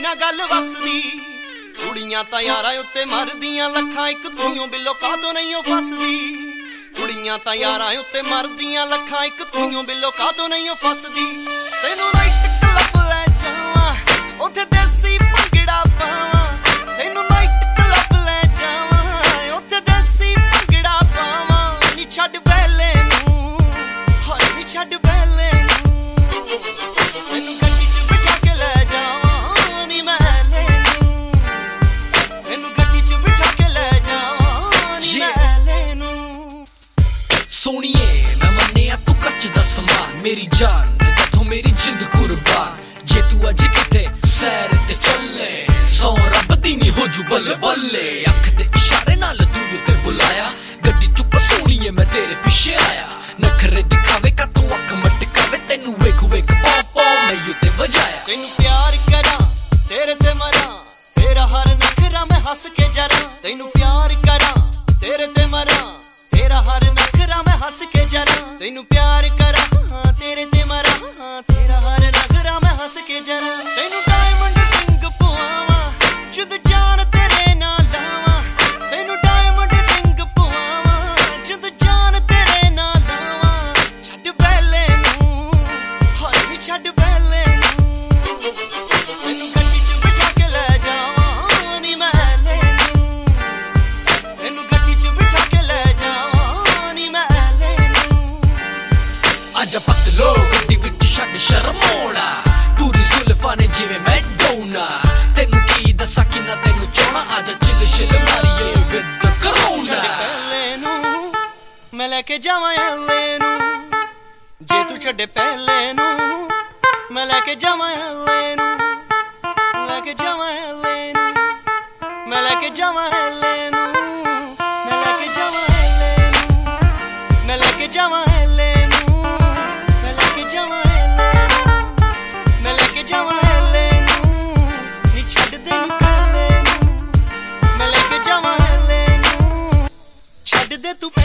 ना गल वसदी कुड़ियां तां यारां उत्ते मरदियां लखां एक तूं बिलो कातों नहीं ओ फसदी कुड़ियां तां यारां उत्ते मरदियां लखां एक तूं बिलो कातों नहीं ओ फसदी तैनूं नाइट क्लब ले जावां उत्थे देसी भंगड़ा पावां तैनूं नाइट क्लब ले जावां उत्थे देसी भंगड़ा पावां नी छड्ड वेले नूं हाय नी छड्ड वेले नूं तैनूं गड्डी च बिठा के ले जावां नी महले नूं तैनूं गड्डी च बिठा के ले जावां नी महले नूं सोनिए मैं मन्निया तू कच्च दा समान मेरी जान तैथों मेरी जिंद कुर्बान जे तू अज किते सैर ते चले सौ रब दी नी हो जू बल्ले बल्ले अख दे इशारे नाल दूर ते बुलाया गड्डी चुक सोनिए मैं तेरे पीछे आया नखरे दिखावे का तू अख मटकावे तैनू वेख वेख पॉप मैं यूते बजाया तैनू प्यार करां तेरे ते मरां तेरा हर नखरा मैं हंस के जरा तैनू प्यार करां तेरे ते मरां तेरा हर नखरा मैं हंस के जरा तैनू प्यार करां तेरे ते मरां तेरा हर नखरा मैं हंस के जरा तैनू डायमंड रिंग पवावां जुद जान तेरे नाल लावां तैनू डायमंड रिंग पवावां जुद जान तेरे नाल लावां छड्ड वेले नूं हाय नी छड्ड वेले नूं तैनू गड्डी च बिठा के ले जावां नी महले नूं तैनू गड्डी च बिठा के ले जावां नी महले नूं आजा पतलो गड्डी विच छड्ड शर्मोना पूरी जुल्फां ने जिवें मैडोना तैनू की दस्सां किन्ना तैनू चाहना आजा चिल शिल मारिए विद करोना पहले नूं मैं लेके जावां एले नूं जे तू छड्डे पहले नूं मैं लेके जावां एले नूं लेके जावां एले नूं मैं लेके जावां एले नूं मैं लेके जावां एले नूं मैं लेके जावां एले नूं मैं लेके जावां एले नूं मैं लेके जावां एले नूं नी छड्ड दे नी पहले नूं मैं लेके जावां एले नूं छड्ड दे तू